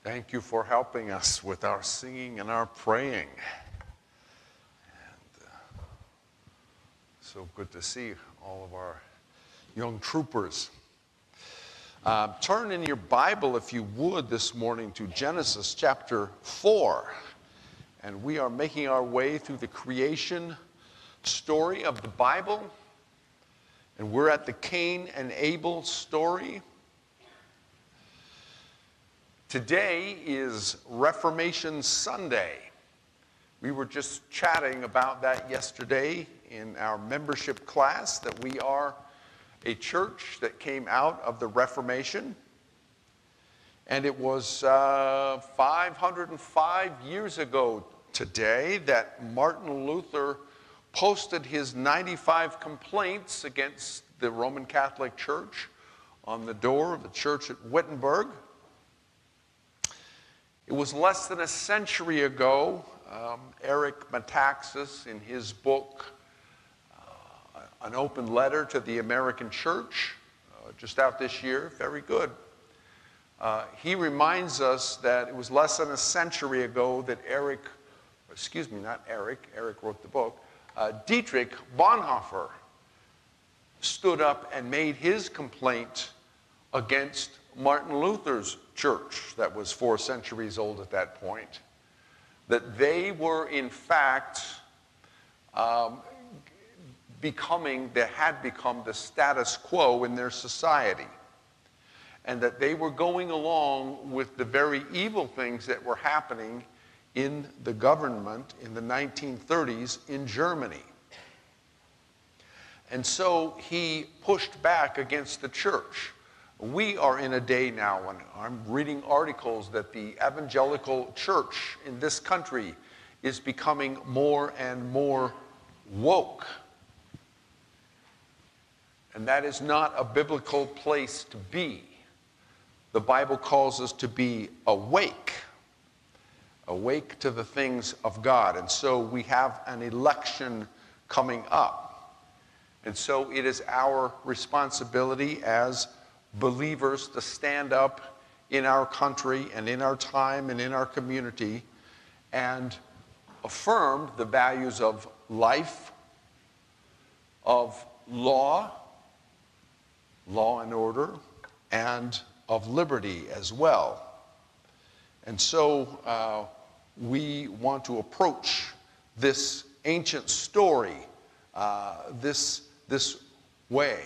Thank you for helping us with our singing and our praying. And so good to see all of our young troopers. Turn in your Bible, if you would, this morning to Genesis chapter 4. And we are making our way through the creation story of the Bible. And we're at the Cain and Abel story. Today is Reformation Sunday. We were just chatting about that yesterday in our membership class, that we are a church that came out of the Reformation. And it was 505 years ago today that Martin Luther posted his 95 complaints against the Roman Catholic Church on the door of the church at Wittenberg. It was less than a century ago, Eric Metaxas, in his book, An Open Letter to the American Church, just out this year, very good. He reminds us that it was less than a century ago that Eric wrote the book, Dietrich Bonhoeffer stood up and made his complaint against Martin Luther's church that was 4 centuries old at that point, that they were in fact had become the status quo in their society, and that they were going along with the very evil things that were happening in the government in the 1930s in Germany. And so he pushed back against the church. We are in a day now when I'm reading articles that the evangelical church in this country is becoming more and more woke. And that is not a biblical place to be. The Bible calls us to be awake to the things of God. And so we have an election coming up. And so it is our responsibility as believers to stand up in our country and in our time and in our community and affirm the values of life, of law and order, and of liberty as well. And so we want to approach this ancient story this way.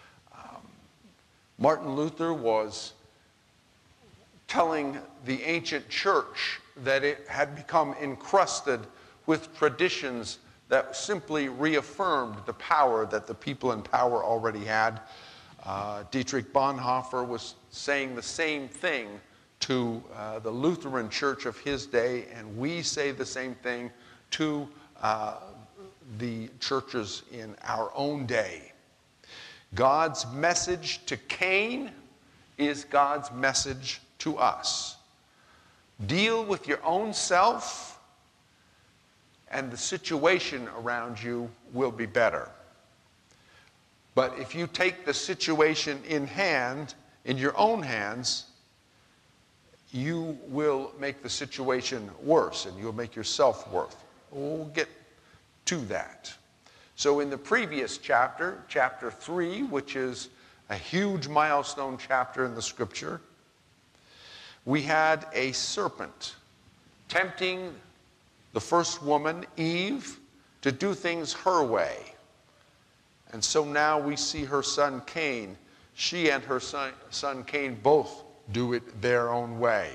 Martin Luther was telling the ancient church that it had become encrusted with traditions that simply reaffirmed the power that the people in power already had. Dietrich Bonhoeffer was saying the same thing to the Lutheran church of his day, and we say the same thing to the churches in our own day. God's message to Cain is God's message to us. Deal with your own self, and the situation around you will be better. But if you take the situation in your own hands, you will make the situation worse, and you'll make yourself worse. We'll get to that. So in the previous chapter, chapter 3, which is a huge milestone chapter in the scripture, we had a serpent tempting the first woman, Eve, to do things her way. And so now we see her son Cain. She and her son Cain both do it their own way.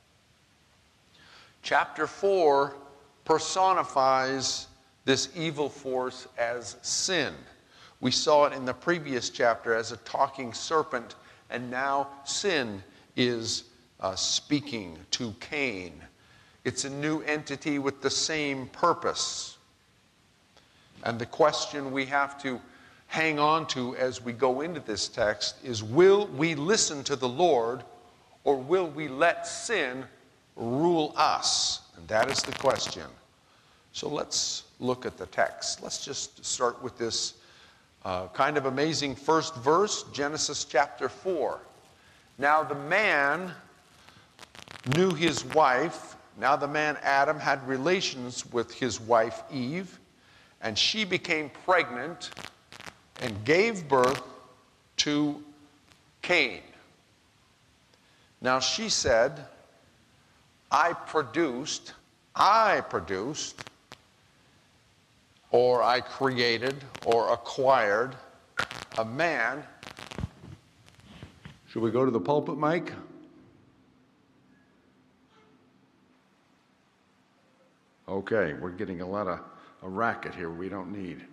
Chapter 4 personifies this evil force as sin. We saw it in the previous chapter as a talking serpent, and now sin is speaking to Cain. It's a new entity with the same purpose. And the question we have to hang on to as we go into this text is, will we listen to the Lord, or will we let sin rule us? And that is the question. So let's look at the text. Let's just start with this kind of amazing first verse, Genesis chapter 4. Now the man knew his wife. Now the man Adam had relations with his wife Eve, and she became pregnant and gave birth to Cain. Now she said, I produced, or I created, or acquired a man. Should we go to the pulpit, Mike? Okay, we're getting a lot of a racket here we don't need.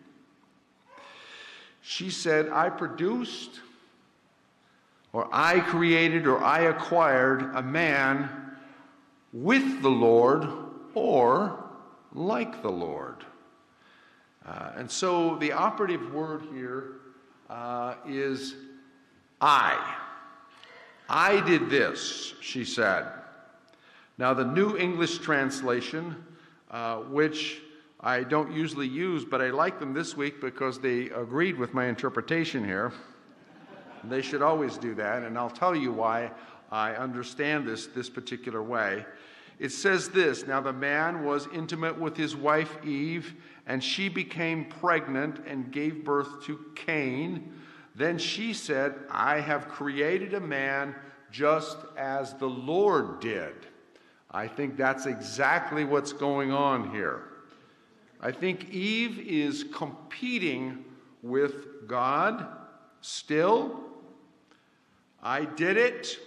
She said, I produced, or I created, or I acquired a man with the Lord, or like the Lord. And so the operative word here is I. I did this, she said. Now the New English Translation, which I don't usually use, but I like them this week because they agreed with my interpretation here. They should always do that, and I'll tell you why I understand this particular way. It says this, now the man was intimate with his wife Eve, and she became pregnant and gave birth to Cain. Then she said, I have created a man just as the Lord did. I think that's exactly what's going on here. I think Eve is competing with God still. I did it.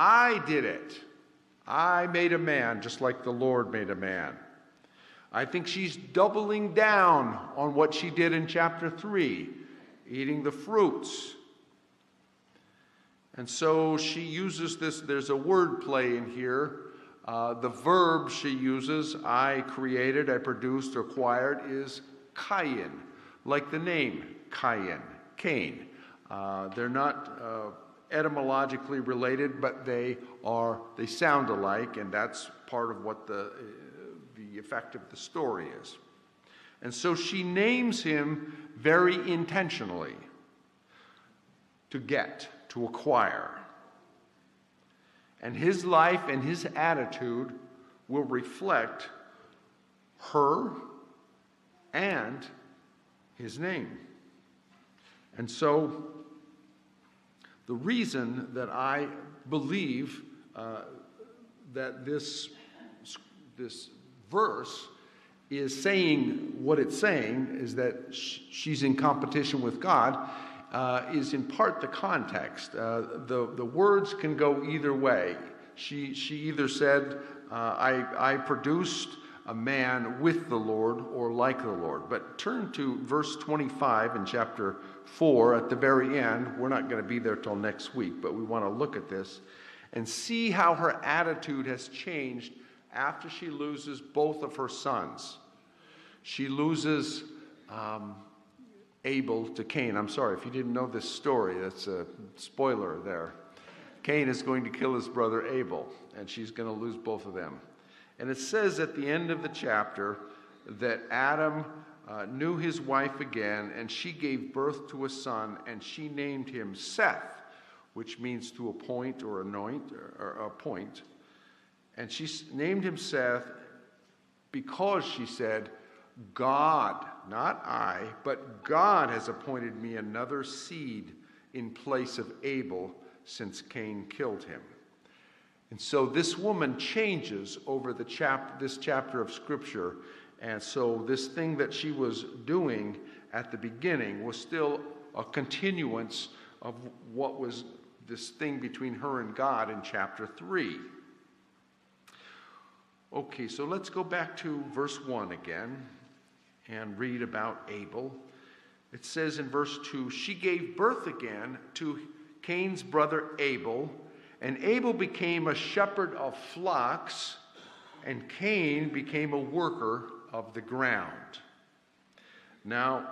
I made a man just like the Lord made a man. I think she's doubling down on what she did in chapter 3, eating the fruits. And so she uses this, there's a word play in here. The verb she uses, I created, I produced, acquired, is Cain, like the name Cain. They're not etymologically related, but they sound alike, and that's part of what the effect of the story is. And so she names him very intentionally, to acquire. And his life and his attitude will reflect her and his name. And so the reason that I believe that this verse is saying what it's saying is that she's in competition with God is in part the context. The words can go either way. She either said, I produced a man with the Lord or like the Lord. But turn to verse 25 in chapter 4 at the very end. We're not going to be there till next week, but we want to look at this and see how her attitude has changed after she loses both of her sons. She loses Abel to Cain. I'm sorry, if you didn't know this story, that's a spoiler there. Cain is going to kill his brother Abel, and she's going to lose both of them. And it says at the end of the chapter that Adam knew his wife again, and she gave birth to a son, and she named him Seth, which means to appoint or anoint or appoint. And she named him Seth because she said, God, not I, but God has appointed me another seed in place of Abel since Cain killed him. And so this woman changes over this chapter of Scripture. And so this thing that she was doing at the beginning was still a continuance of what was this thing between her and God in chapter 3. Okay, so let's go back to verse 1 again and read about Abel. It says in verse 2, she gave birth again to Cain's brother Abel, and Abel became a shepherd of flocks, and Cain became a worker of the ground. Now,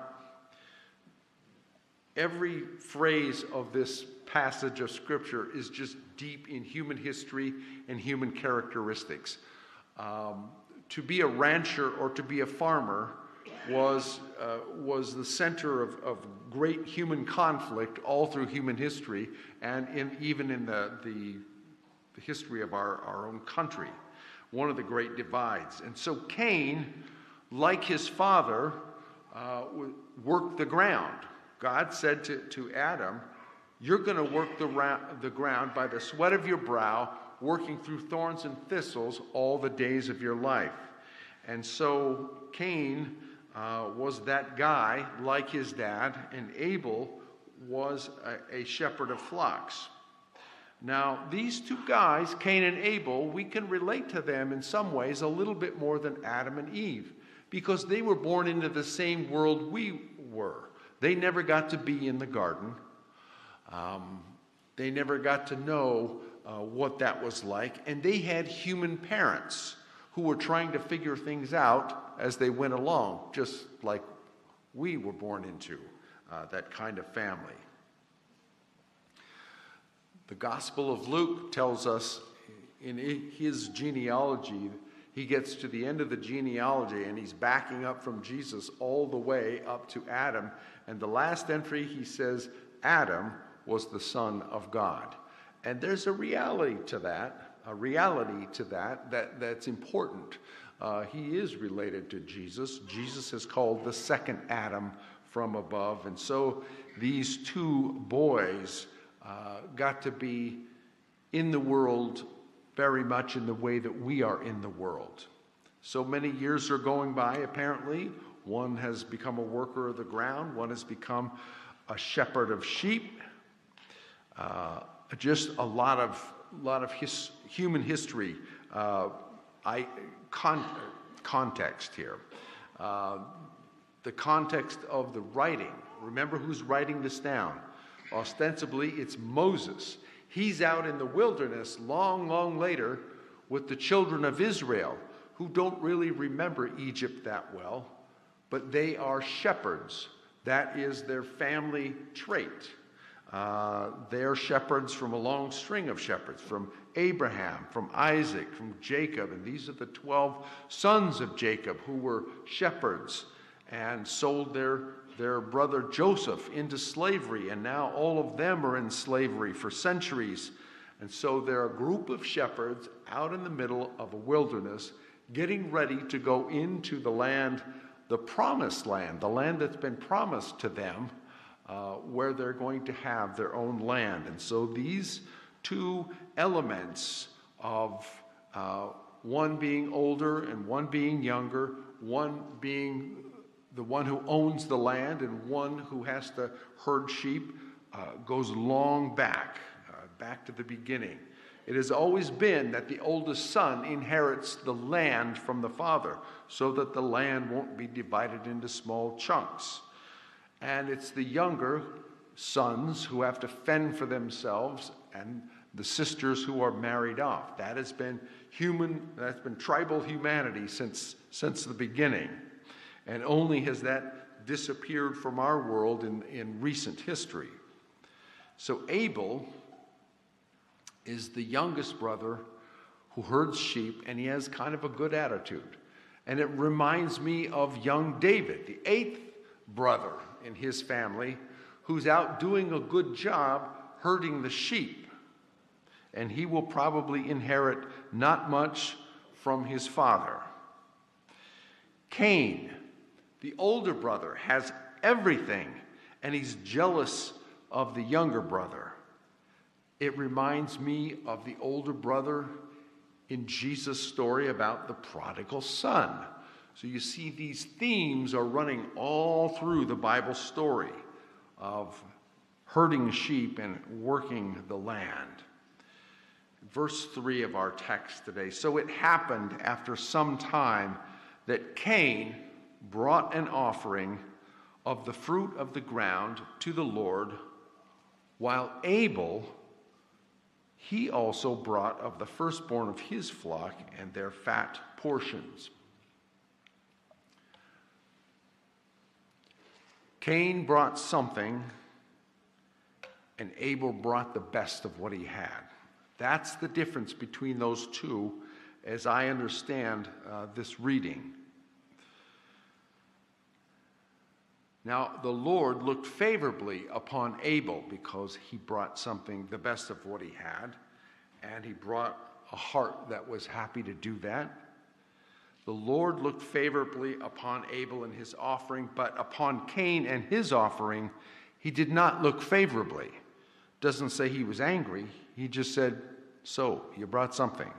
every phrase of this passage of Scripture is just deep in human history and human characteristics. To be a rancher or to be a farmer was the center of great human conflict all through human history, and even in the the history of our own country, one of the great divides. And so Cain, like his father, worked the ground. God said to Adam, you're going to work the ground by the sweat of your brow, working through thorns and thistles all the days of your life. And so Cain was that guy like his dad, and Abel was a shepherd of flocks. Now, these two guys, Cain and Abel, we can relate to them in some ways a little bit more than Adam and Eve, because they were born into the same world we were. They never got to be in the garden. They never got to know what that was like, and they had human parents who were trying to figure things out as they went along, just like we were born into that kind of family. The Gospel of Luke tells us in his genealogy, he gets to the end of the genealogy and he's backing up from Jesus all the way up to Adam. And the last entry, he says, Adam was the son of God. And there's a reality to that, that's important. He is related to Jesus. Jesus is called the second Adam from above. And so these two boys got to be in the world very much in the way that we are in the world. So many years are going by, apparently. One has become a worker of the ground. One has become a shepherd of sheep. Just a lot of human history, context here. The context of the writing. Remember who's writing this down. Ostensibly, it's Moses. He's out in the wilderness long, long later with the children of Israel, who don't really remember Egypt that well, but they are shepherds. That is their family trait. They're shepherds from a long string of shepherds, from Abraham, from Isaac, from Jacob, and these are the 12 sons of Jacob who were shepherds and sold their brother Joseph into slavery, and now all of them are in slavery for centuries. And so they're a group of shepherds out in the middle of a wilderness getting ready to go into the land, the promised land, the land that's been promised to them, where they're going to have their own land. And so these two elements of one being older and one being younger, one being the one who owns the land and one who has to herd sheep, goes long back to the beginning. It has always been that the oldest son inherits the land from the father, so that the land won't be divided into small chunks. And it's the younger sons who have to fend for themselves, and the sisters who are married off. That has been tribal humanity since the beginning. And only has that disappeared from our world in recent history. So Abel is the youngest brother who herds sheep, and he has kind of a good attitude. And it reminds me of young David, the 8th brother in his family, who's out doing a good job herding the sheep. And he will probably inherit not much from his father. Cain, the older brother, has everything, and he's jealous of the younger brother. It reminds me of the older brother in Jesus' story about the prodigal son. So you see these themes are running all through the Bible story of herding sheep and working the land. Verse 3 of our text today. So it happened after some time that Cain brought an offering of the fruit of the ground to the Lord, while Abel, he also brought of the firstborn of his flock and their fat portions. Cain brought something, and Abel brought the best of what he had. That's the difference between those two, as I understand this reading. Now, the Lord looked favorably upon Abel because he brought something, the best of what he had, and he brought a heart that was happy to do that. The Lord looked favorably upon Abel and his offering, but upon Cain and his offering, he did not look favorably. Doesn't say he was angry. He just said, so, you brought something.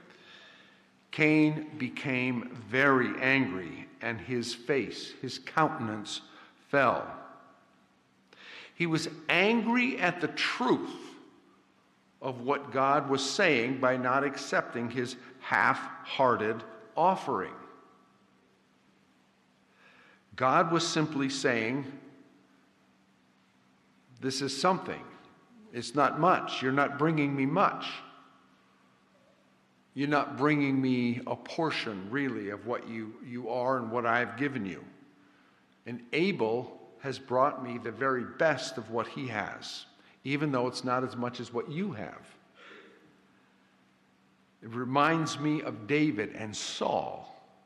Cain became very angry, and his face, his countenance, fell. He was angry at the truth of what God was saying by not accepting his half-hearted offering. God was simply saying, this is something. It's not much. You're not bringing me much. You're not bringing me a portion, really, of what you are and what I've given you. And Abel has brought me the very best of what he has, even though it's not as much as what you have. It reminds me of David and Saul.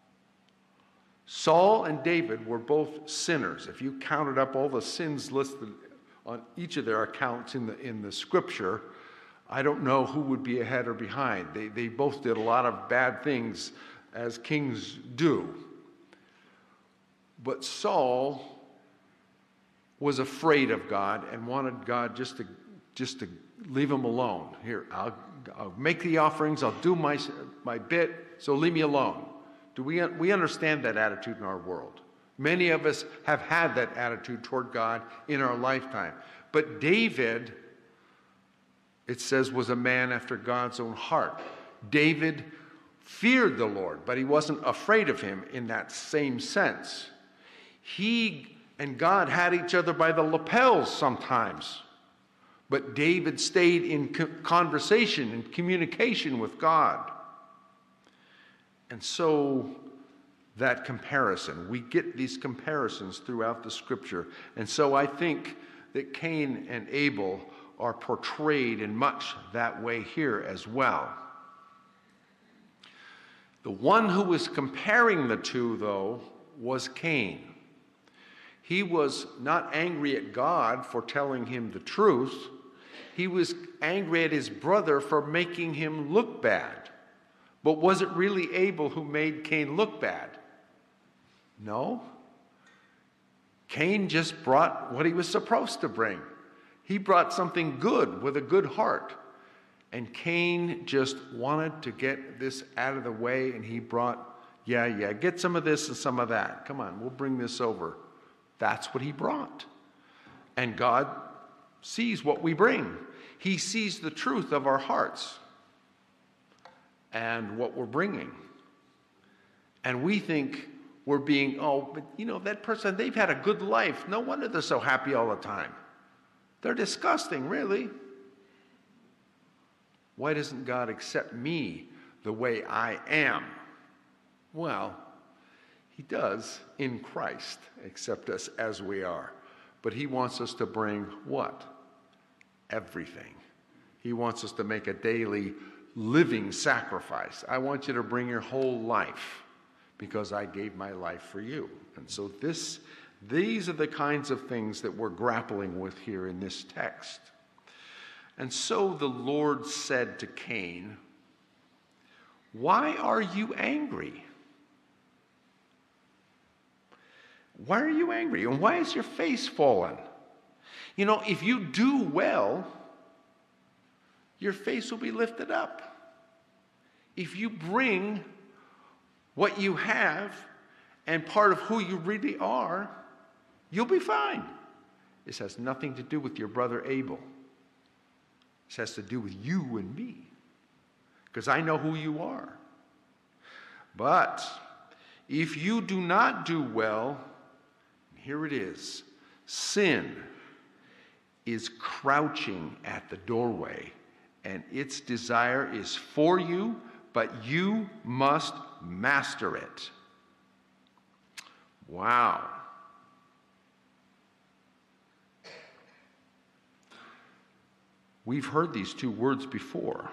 Saul and David were both sinners. If you counted up all the sins listed on each of their accounts in the scripture, I don't know who would be ahead or behind. They both did a lot of bad things, as kings do. But Saul was afraid of God and wanted God just to leave him alone. Here, I'll make the offerings, I'll do my bit, so leave me alone. We understand that attitude in our world. Many of us have had that attitude toward God in our lifetime. But David, it says, was a man after God's own heart. David feared the Lord, but he wasn't afraid of him in that same sense. He and God had each other by the lapels sometimes, but David stayed in conversation and communication with God. And so that comparison, we get these comparisons throughout the scripture. And so I think that Cain and Abel are portrayed in much that way here as well. The one who was comparing the two, though, was Cain. He was not angry at God for telling him the truth. He was angry at his brother for making him look bad. But was it really Abel who made Cain look bad? No. Cain just brought what he was supposed to bring. He brought something good with a good heart. And Cain just wanted to get this out of the way, and he brought, get some of this and some of that. Come on, we'll bring this over. That's what he brought. And God sees what we bring. He sees the truth of our hearts and what we're bringing. And we think we're being, but that person, they've had a good life. No wonder they're so happy all the time. They're disgusting, really. Why doesn't God accept me the way I am? Well, he does in Christ accept us as we are. But he wants us to bring what? Everything. He wants us to make a daily living sacrifice. I want you to bring your whole life because I gave my life for you. And so these are the kinds of things that we're grappling with here in this text. And so the Lord said to Cain, "Why are you angry? Why are you angry? And why is your face fallen? If you do well, your face will be lifted up. If you bring what you have and part of who you really are, you'll be fine." This has nothing to do with your brother Abel. This has to do with you and me, because I know who you are. But if you do not do well, here it is, sin is crouching at the doorway, and its desire is for you, but you must master it. Wow. We've heard these two words before.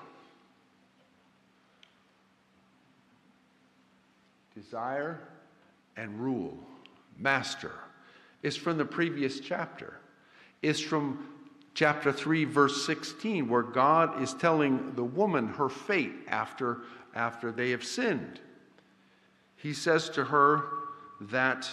Desire and rule. Master. Is from the previous chapter. Is from chapter 3, verse 16, where God is telling the woman her fate after they have sinned. He says to her that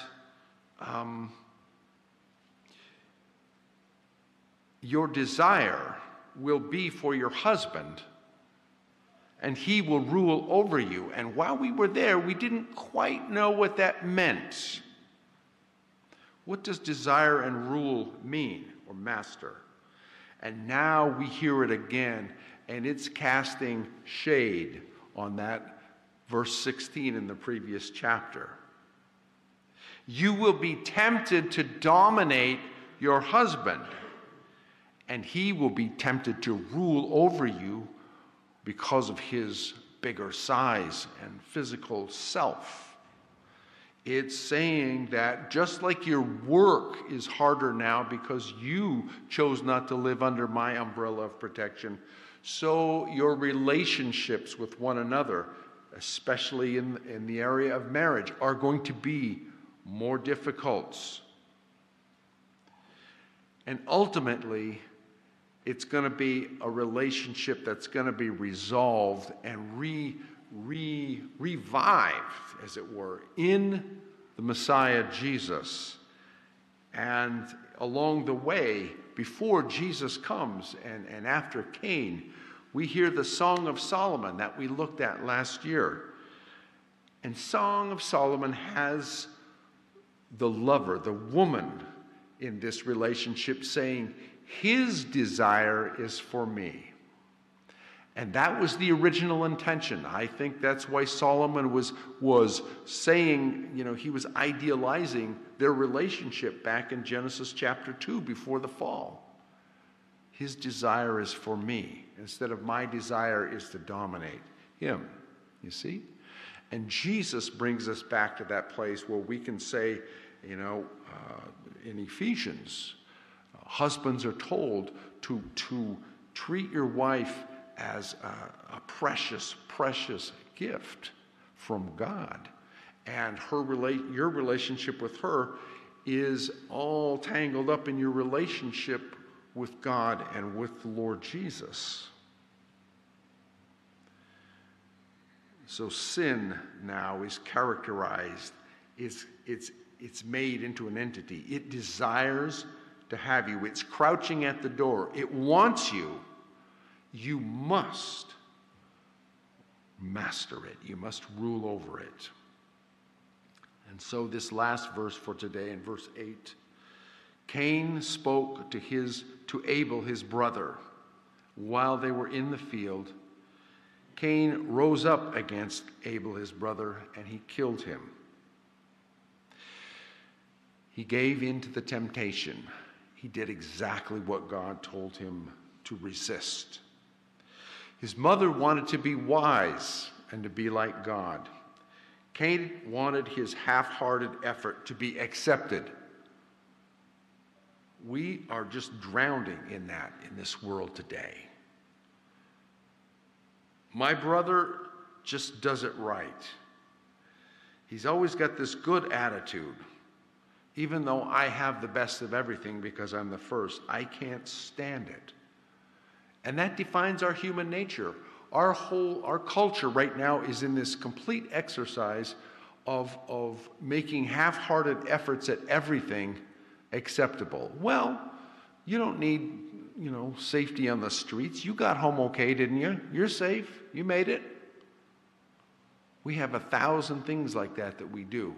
your desire will be for your husband, and he will rule over you. And while we were there, we didn't quite know what that meant. What does desire and rule mean, or master? And now we hear it again, and it's casting shade on that verse 16 in the previous chapter. You will be tempted to dominate your husband, and he will be tempted to rule over you because of his bigger size and physical self. It's saying that just like your work is harder now because you chose not to live under my umbrella of protection, so your relationships with one another, especially in the area of marriage, are going to be more difficult. And ultimately, it's going to be a relationship that's going to be resolved and revived, as it were, in the Messiah Jesus. And along the way, before Jesus comes and after Cain, we hear the Song of Solomon that we looked at last year. And Song of Solomon has the lover, the woman in this relationship saying, his desire is for me. And that was the original intention. I think that's why Solomon was saying, he was idealizing their relationship back in Genesis chapter 2 before the fall. His desire is for me, instead of my desire is to dominate him. You see? And Jesus brings us back to that place where we can say, in Ephesians, husbands are told to treat your wife as a precious, precious gift from God. And your relationship with her is all tangled up in your relationship with God and with the Lord Jesus. So sin now is characterized, it's made into an entity. It desires to have you. It's crouching at the door. It wants you. You must master it. You must rule over it. And so this last verse for today, in verse 8, Cain spoke to Abel, his brother, while they were in the field. Cain rose up against Abel, his brother, and he killed him. He gave in to the temptation. He did exactly what God told him to resist. His mother wanted to be wise and to be like God. Cain wanted his half-hearted effort to be accepted. We are just drowning in that in this world today. My brother just does it right. He's always got this good attitude. Even though I have the best of everything because I'm the first, I can't stand it. And that defines our human nature. Our culture right now is in this complete exercise of making half-hearted efforts at everything acceptable. Well, you don't need, safety on the streets. You got home okay, didn't you? You're safe. You made it. We have 1,000 things like that we do.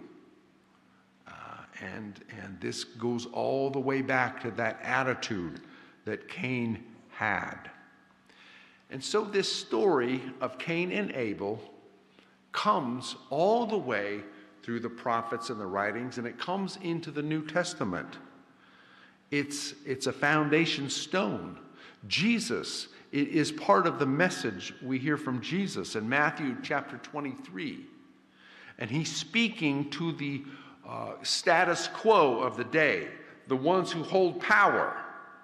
And this goes all the way back to that attitude that Cain had. And so this story of Cain and Abel comes all the way through the prophets and the writings, and it comes into the New Testament. It's a foundation stone. Jesus is part of the message we hear from Jesus in Matthew chapter 23. And he's speaking to the status quo of the day, the ones who hold power.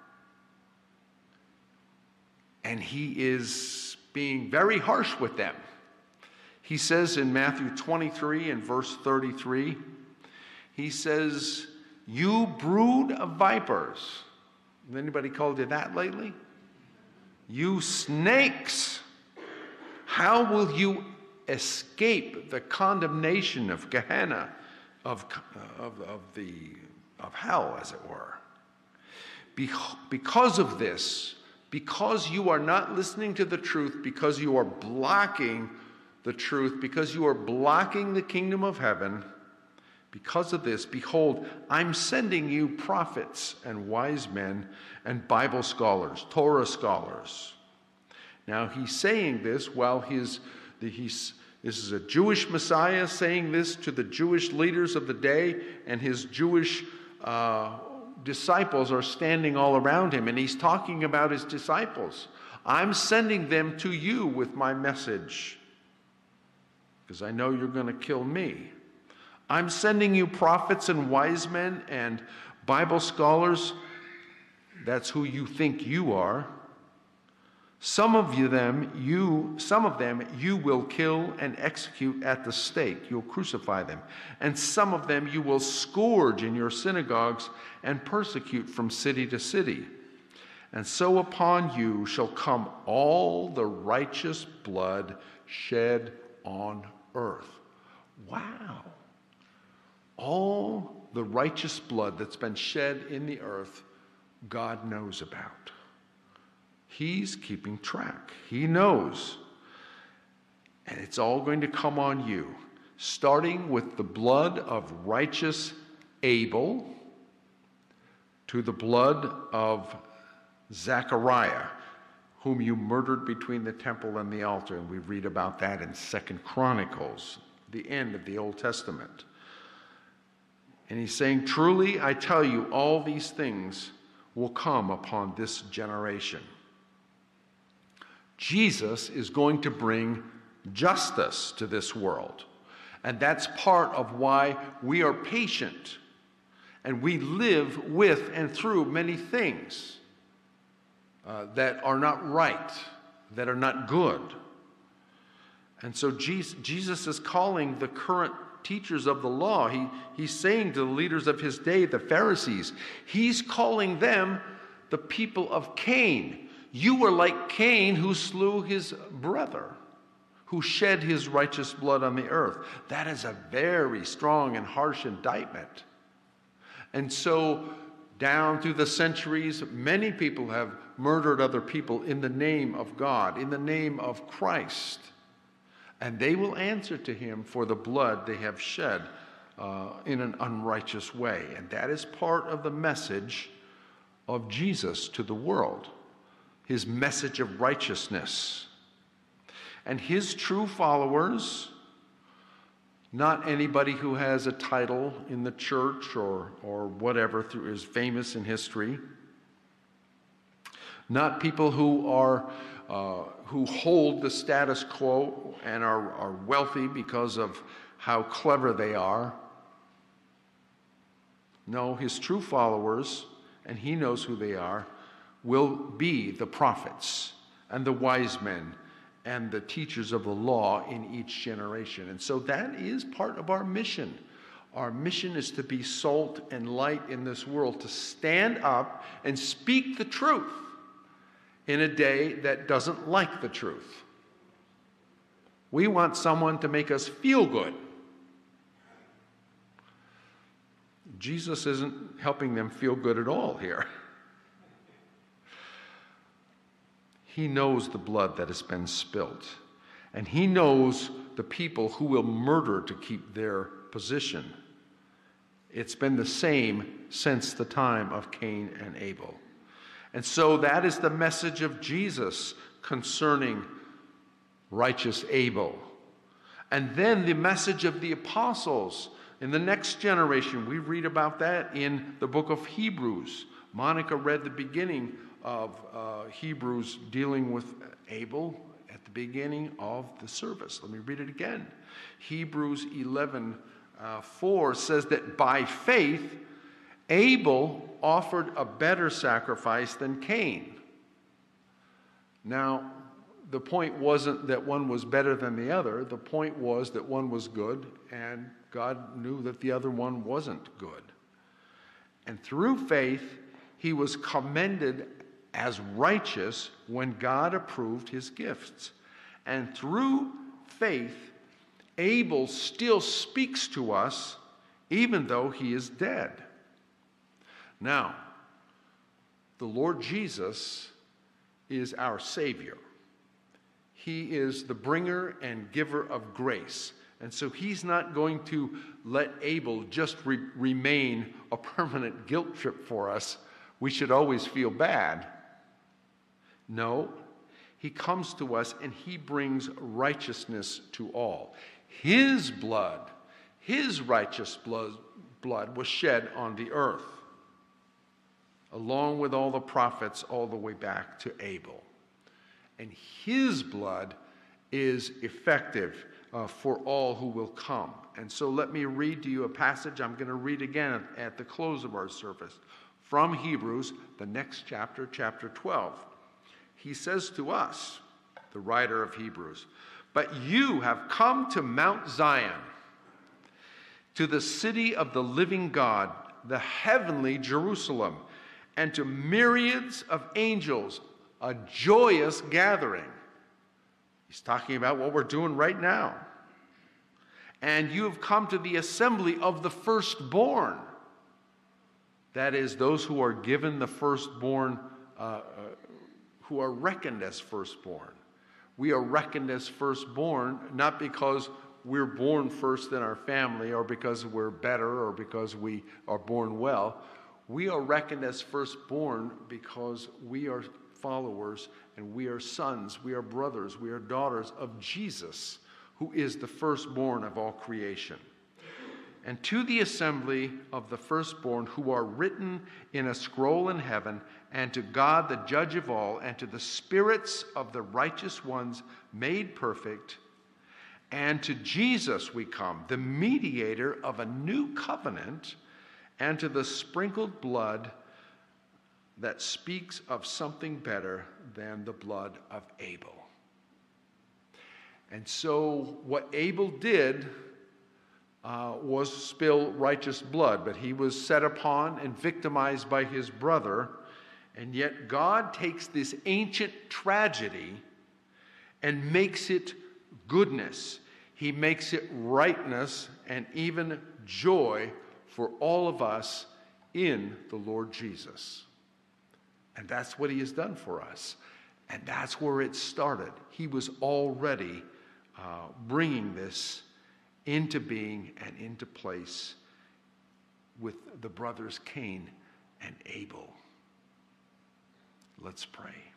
And he is being very harsh with them. He says in Matthew 23 and verse 33, he says, "You brood of vipers, Has anybody called you that lately? You snakes! How will you escape the condemnation of Gehenna, of hell, as it were? Because of this, because you are not listening to the truth, because you are blocking the truth, because you are blocking the kingdom of heaven, because of this, behold, I'm sending you prophets and wise men and Bible scholars, Torah scholars. Now he's saying this while this is a Jewish Messiah saying this to the Jewish leaders of the day, and his Jewish disciples are standing all around him, and he's talking about his disciples. I'm sending them to you with my message because I know you're going to kill me. I'm sending you prophets and wise men and Bible scholars. That's who you think you are. Some of them you will kill and execute at the stake. You'll crucify them. And some of them you will scourge in your synagogues and persecute from city to city. And so upon you shall come all the righteous blood shed on earth. Wow. All the righteous blood that's been shed in the earth, God knows about. He's keeping track. He knows. And it's all going to come on you, starting with the blood of righteous Abel to the blood of Zechariah, whom you murdered between the temple and the altar. And we read about that in 2 Chronicles, the end of the Old Testament. And he's saying, truly, I tell you, all these things will come upon this generation. Jesus is going to bring justice to this world. And that's part of why we are patient. And we live with and through many things that are not right, that are not good. And so Jesus is calling the current teachers of the law. He's saying to the leaders of his day, the Pharisees, he's calling them the people of Cain. You were like Cain, who slew his brother, who shed his righteous blood on the earth. That is a very strong and harsh indictment. And so down through the centuries, many people have murdered other people in the name of God, in the name of Christ. And they will answer to him for the blood they have shed in an unrighteous way. And that is part of the message of Jesus to the world, his message of righteousness. And his true followers, not anybody who has a title in the church or whatever is famous in history, not people who hold the status quo and are wealthy because of how clever they are. No, his true followers, and he knows who they are, will be the prophets and the wise men and the teachers of the law in each generation. And so that is part of our mission. Our mission is to be salt and light in this world, to stand up and speak the truth in a day that doesn't like the truth. We want someone to make us feel good. Jesus isn't helping them feel good at all here. He knows the blood that has been spilt, and he knows the people who will murder to keep their position. It's been the same since the time of Cain and Abel. And so that is the message of Jesus concerning righteous Abel. And then the message of the apostles in the next generation. We read about that in the book of Hebrews. Monica read the beginning of Hebrews dealing with Abel at the beginning of the service. Let me read it again. Hebrews 11:4 says that by faith Abel offered a better sacrifice than Cain. Now, the point wasn't that one was better than the other. The point was that one was good, and God knew that the other one wasn't good. And through faith, he was commended as righteous when God approved his gifts. And through faith, Abel still speaks to us even though he is dead. Now, the Lord Jesus is our Savior. He is the bringer and giver of grace. And so he's not going to let Abel just remain a permanent guilt trip for us. We should always feel bad. No, he comes to us and he brings righteousness to all. His blood, his righteous blood was shed on the earth, along with all the prophets all the way back to Abel. And his blood is effective for all who will come. And so let me read to you a passage I'm going to read again at the close of our service from Hebrews, the next chapter, chapter 12. He says to us, the writer of Hebrews, "But you have come to Mount Zion, to the city of the living God, the heavenly Jerusalem, and to myriads of angels, a joyous gathering." He's talking about what we're doing right now. "And you have come to the assembly of the firstborn." That is, those who are given the firstborn, who are reckoned as firstborn. We are reckoned as firstborn not because we're born first in our family or because we're better or because we are born well. We are reckoned as firstborn because we are followers and we are sons, we are brothers, we are daughters of Jesus, who is the firstborn of all creation. "And to the assembly of the firstborn who are written in a scroll in heaven, and to God the judge of all, and to the spirits of the righteous ones made perfect, and to Jesus we come, the mediator of a new covenant, and to the sprinkled blood that speaks of something better than the blood of Abel." And so what Abel did was spill righteous blood, but he was set upon and victimized by his brother. And yet God takes this ancient tragedy and makes it goodness. He makes it rightness and even joy for all of us in the Lord Jesus. And that's what he has done for us. And that's where it started. He was already bringing this into being and into place with the brothers Cain and Abel. Let's pray.